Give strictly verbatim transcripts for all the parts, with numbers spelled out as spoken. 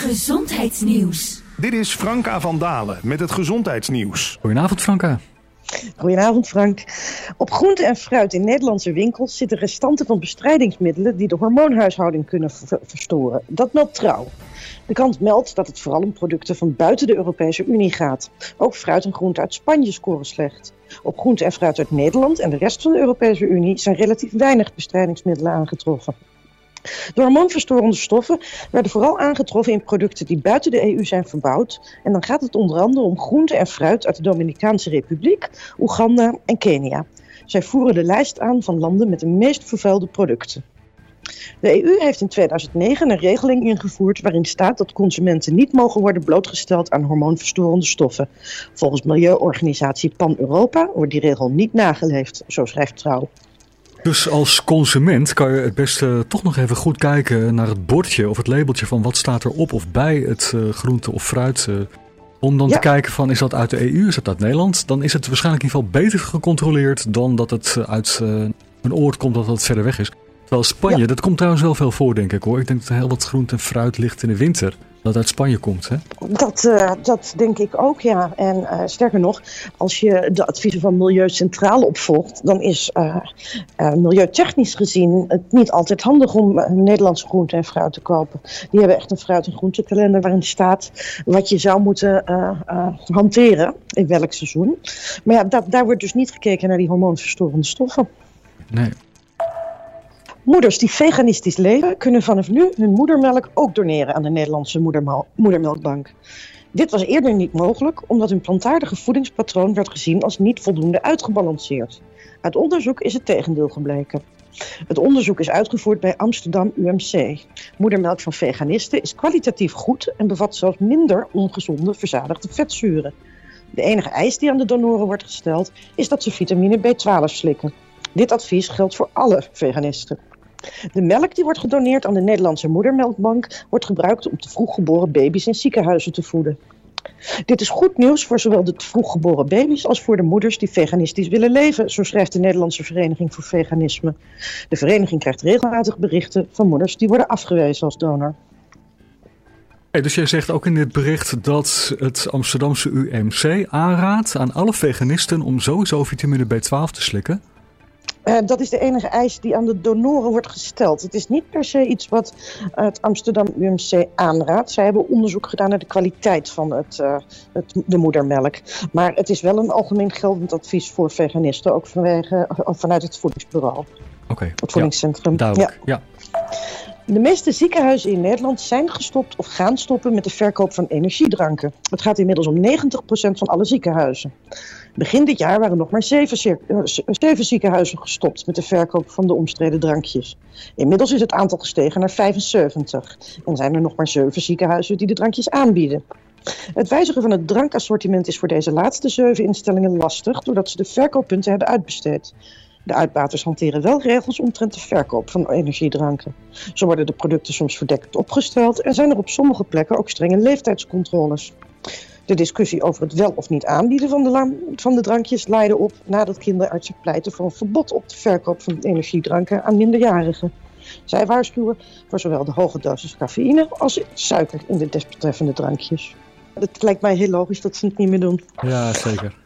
Gezondheidsnieuws. Dit is Franka van Dalen met het gezondheidsnieuws. Goedenavond, Franka. Goedenavond, Frank. Op groente en fruit in Nederlandse winkels zitten restanten van bestrijdingsmiddelen die de hormoonhuishouding kunnen ver- verstoren. Dat meldt Trouw. De krant meldt dat het vooral om producten van buiten de Europese Unie gaat. Ook fruit en groente uit Spanje scoren slecht. Op groente en fruit uit Nederland en de rest van de Europese Unie zijn relatief weinig bestrijdingsmiddelen aangetroffen. De hormoonverstorende stoffen werden vooral aangetroffen in producten die buiten de E U zijn verbouwd. En dan gaat het onder andere om groente en fruit uit de Dominicaanse Republiek, Oeganda en Kenia. Zij voeren de lijst aan van landen met de meest vervuilde producten. De E U heeft in tweeduizend negen een regeling ingevoerd waarin staat dat consumenten niet mogen worden blootgesteld aan hormoonverstorende stoffen. Volgens milieuorganisatie Pan-Europa wordt die regel niet nageleefd, zo schrijft Trouw. Dus als consument kan je het beste toch nog even goed kijken naar het bordje of het labeltje van wat staat er op of bij het uh, groente of fruit. Uh, om dan ja. te kijken van is dat uit de E U, is dat uit Nederland? Dan is het waarschijnlijk in ieder geval beter gecontroleerd dan dat het uit uh, een oord komt dat het verder weg is. Terwijl Spanje, ja. dat komt trouwens wel veel voor denk ik hoor. Ik denk dat er heel wat groente en fruit ligt in de winter. Dat uit Spanje komt, hè? Dat, uh, dat denk ik ook, ja. En uh, sterker nog, als je de adviezen van Milieu Centraal opvolgt, dan is uh, uh, milieutechnisch gezien het niet altijd handig om uh, Nederlandse groente en fruit te kopen. Die hebben echt een fruit- en groentekalender waarin staat wat je zou moeten uh, uh, hanteren in welk seizoen. Maar ja, dat, daar wordt dus niet gekeken naar die hormoonverstorende stoffen. Nee. Moeders die veganistisch leven kunnen vanaf nu hun moedermelk ook doneren aan de Nederlandse moedermal- moedermelkbank. Dit was eerder niet mogelijk omdat hun plantaardige voedingspatroon werd gezien als niet voldoende uitgebalanceerd. Uit onderzoek is het tegendeel gebleken. Het onderzoek is uitgevoerd bij Amsterdam U M C. Moedermelk van veganisten is kwalitatief goed en bevat zelfs minder ongezonde verzadigde vetzuren. De enige eis die aan de donoren wordt gesteld is dat ze vitamine B twaalf slikken. Dit advies geldt voor alle veganisten. De melk die wordt gedoneerd aan de Nederlandse moedermelkbank wordt gebruikt om te vroeggeboren baby's in ziekenhuizen te voeden. Dit is goed nieuws voor zowel de vroeggeboren baby's als voor de moeders die veganistisch willen leven, zo schrijft de Nederlandse Vereniging voor Veganisme. De vereniging krijgt regelmatig berichten van moeders die worden afgewezen als donor. Hey, dus jij zegt ook in dit bericht dat het Amsterdamse U M C aanraadt aan alle veganisten om sowieso vitamine B twaalf te slikken? Uh, dat is de enige eis die aan de donoren wordt gesteld. Het is niet per se iets wat het Amsterdam U M C aanraadt. Zij hebben onderzoek gedaan naar de kwaliteit van het, uh, het, de moedermelk. Maar het is wel een algemeen geldend advies voor veganisten, ook vanwege, uh, vanuit het voedingsbureau. Oké, okay. Het voedingscentrum. Ja, duidelijk, ja. ja. De meeste ziekenhuizen in Nederland zijn gestopt of gaan stoppen met de verkoop van energiedranken. Het gaat inmiddels om negentig procent van alle ziekenhuizen. Begin dit jaar waren nog maar zeven, zeven ziekenhuizen gestopt met de verkoop van de omstreden drankjes. Inmiddels is het aantal gestegen naar vijfenzeventig en zijn er nog maar zeven ziekenhuizen die de drankjes aanbieden. Het wijzigen van het drankassortiment is voor deze laatste zeven instellingen lastig doordat ze de verkooppunten hebben uitbesteed. De uitbaters hanteren wel regels omtrent de verkoop van energiedranken. Zo worden de producten soms verdekt opgesteld en zijn er op sommige plekken ook strenge leeftijdscontroles. De discussie over het wel of niet aanbieden van de, la- van de drankjes leidde op nadat kinderartsen pleiten voor een verbod op de verkoop van energiedranken aan minderjarigen. Zij waarschuwen voor zowel de hoge dosis cafeïne als suiker in de desbetreffende drankjes. Het lijkt mij heel logisch dat ze het niet meer doen. Ja, zeker.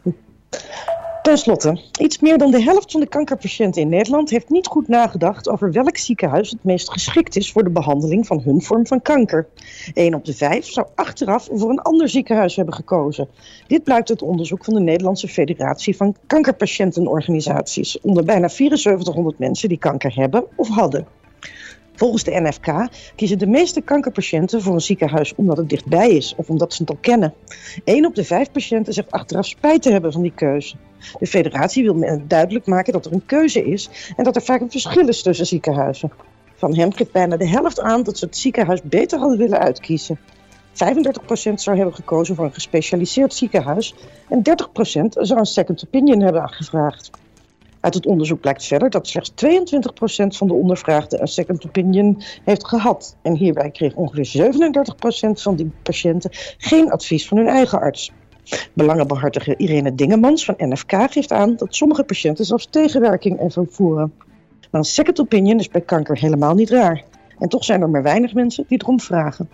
Ten slotte, iets meer dan de helft van de kankerpatiënten in Nederland heeft niet goed nagedacht over welk ziekenhuis het meest geschikt is voor de behandeling van hun vorm van kanker. Eén op de vijf zou achteraf voor een ander ziekenhuis hebben gekozen. Dit blijkt uit onderzoek van de Nederlandse Federatie van Kankerpatiëntenorganisaties onder bijna vierenzeventighonderd mensen die kanker hebben of hadden. Volgens de N F K kiezen de meeste kankerpatiënten voor een ziekenhuis omdat het dichtbij is of omdat ze het al kennen. Eén op de vijf patiënten zegt achteraf spijt te hebben van die keuze. De federatie wil duidelijk maken dat er een keuze is en dat er vaak een verschil is tussen ziekenhuizen. Van hen geeft bijna de helft aan dat ze het ziekenhuis beter hadden willen uitkiezen. vijfendertig procent zou hebben gekozen voor een gespecialiseerd ziekenhuis en dertig procent zou een second opinion hebben aangevraagd. Uit het onderzoek blijkt verder dat slechts tweeëntwintig procent van de ondervraagden een second opinion heeft gehad. En hierbij kreeg ongeveer zevenendertig procent van die patiënten geen advies van hun eigen arts. Belangenbehartiger Irene Dingemans van N F K geeft aan dat sommige patiënten zelfs tegenwerking ervan voeren. Maar een second opinion is bij kanker helemaal niet raar. En toch zijn er maar weinig mensen die erom vragen.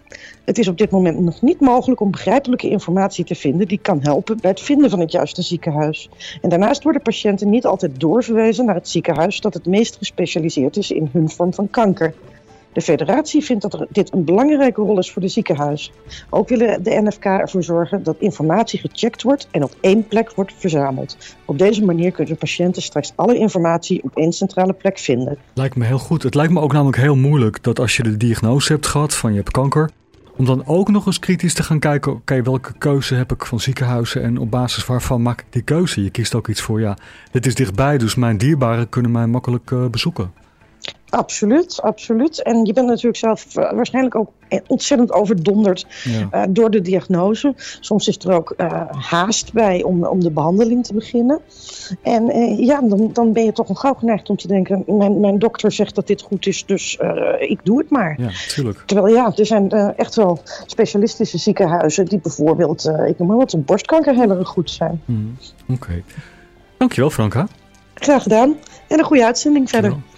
Het is op dit moment nog niet mogelijk om begrijpelijke informatie te vinden die kan helpen bij het vinden van het juiste ziekenhuis. En daarnaast worden patiënten niet altijd doorverwezen naar het ziekenhuis dat het meest gespecialiseerd is in hun vorm van kanker. De federatie vindt dat er dit een belangrijke rol is voor de ziekenhuizen. Ook willen de N F K ervoor zorgen dat informatie gecheckt wordt en op één plek wordt verzameld. Op deze manier kunnen patiënten straks alle informatie op één centrale plek vinden. Lijkt me heel goed. Het lijkt me ook namelijk heel moeilijk dat als je de diagnose hebt gehad van je hebt kanker, om dan ook nog eens kritisch te gaan kijken, oké, okay, welke keuze heb ik van ziekenhuizen en op basis waarvan maak ik die keuze? Je kiest ook iets voor, ja, dit is dichtbij, dus mijn dierbaren kunnen mij makkelijk uh, bezoeken. Absoluut, absoluut. En je bent natuurlijk zelf uh, waarschijnlijk ook ontzettend overdonderd ja. uh, door de diagnose. Soms is er ook uh, haast bij om, om de behandeling te beginnen. En uh, ja, dan, dan ben je toch al gauw geneigd om te denken, mijn, mijn dokter zegt dat dit goed is, dus uh, ik doe het maar. Ja, tuurlijk. Terwijl ja, er zijn uh, echt wel specialistische ziekenhuizen die bijvoorbeeld, uh, ik noem maar wat, borstkanker heel erg goed zijn. Mm, Oké. Okay. Dankjewel, Franka. Graag gedaan. En een goede uitzending verder.